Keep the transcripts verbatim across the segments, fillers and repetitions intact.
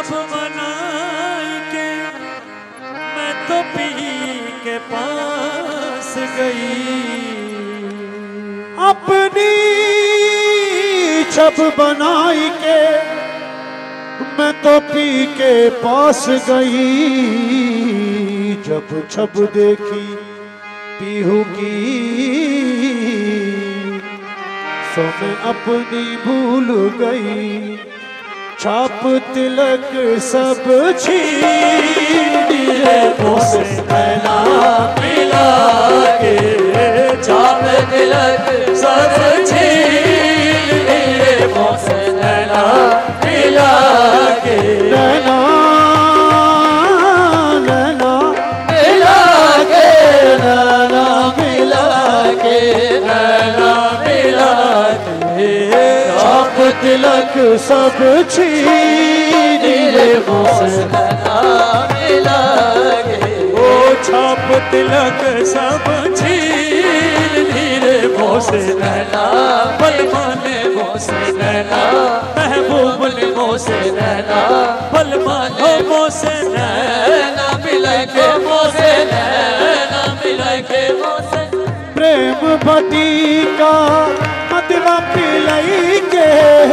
छप मनाई के मैं तो पी के पास गई। अपनी छप बनाई के मैं तो पी के पास गई। जब छप देखी पीहू की सो मैं अपनी भूल गई। छाप तिलक सब छीन मुझसे नैना मिला के छाप तिलक सब छीन मुझसे नैना मिला के। नैना नैना मिला के नैना मिला के नैना मिला के छाप तिलक सब छीन मुझसे नैना मिला के। ओ छाप तिलक सब छीन धीरे मुझसे नैना बलमा ने मुझसे नैना महबूब ने मुझसे नैना बलमा ने मुझसे नैना मिला के मुझसे नैना मिला के मुझसे। प्रेम भटिका मदवा पिलाई के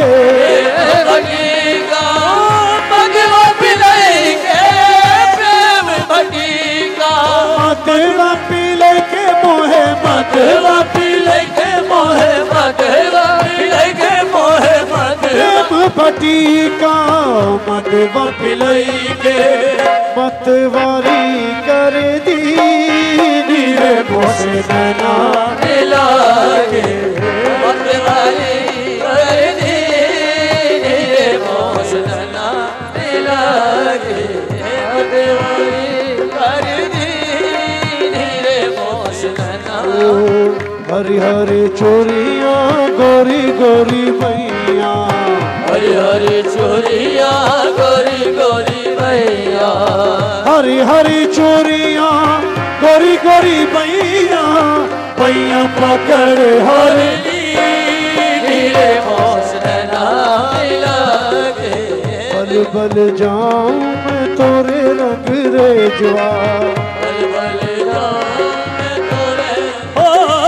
भटिका मदवा पिलाई के प्रेम भटिका मदवा पिलाई के मोहे मदवा पिलाई के मोहे मदवा पिलाई के मोहे प्रेम भटिका मदवा पिलाई के मतवारी कर दी नीरे मोसे नैना मिला के मतवारी कर दी नीरे मोसे नैना मिला के मतवारी कर दी नीरे मोसे नैना। हरी हरी चोरिया गोरी गोरी मैया हरी हरी चोरिया गोरी गोरी मैया हरी हरी चोरिया गोरी गोरी मैया पैया पकड़ हरी नीरे मोसे नैना मिला के। बल बल जाऊं मैं तोरे रंग रेजवा बल बल जाऊं मैं तोरे ओ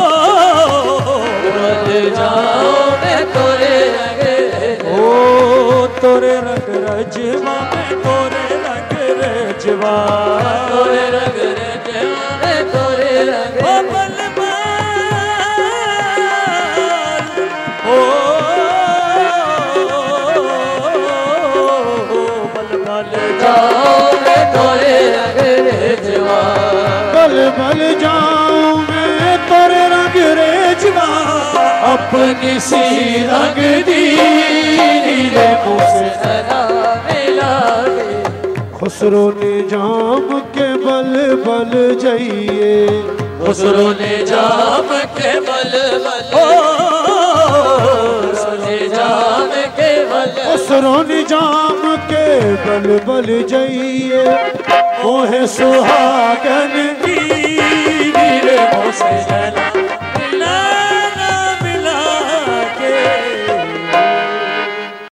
बल जाऊं मैं तोरे रंग ओ तोरे रंग रजवा मैं तोरे रंग रजवा तोरे रंग रजवा मैं तोरे रंग ओ बलवान ओ बल बल जाऊं मैं तोरे रंग रजवा बल बल जाऊं मैं तोरे रंग रेजवा अपनी सी रंग दी नीले मुझसे नैना मिला के। खुसरो ने जाम के बल बल जाइए खुसरो ने जाम के बल बल ओ खुसरो ने जाम के बल खुसरो ने जाम के बल बल जाइए मोहे सुहागन दी नीले मुझसे नैना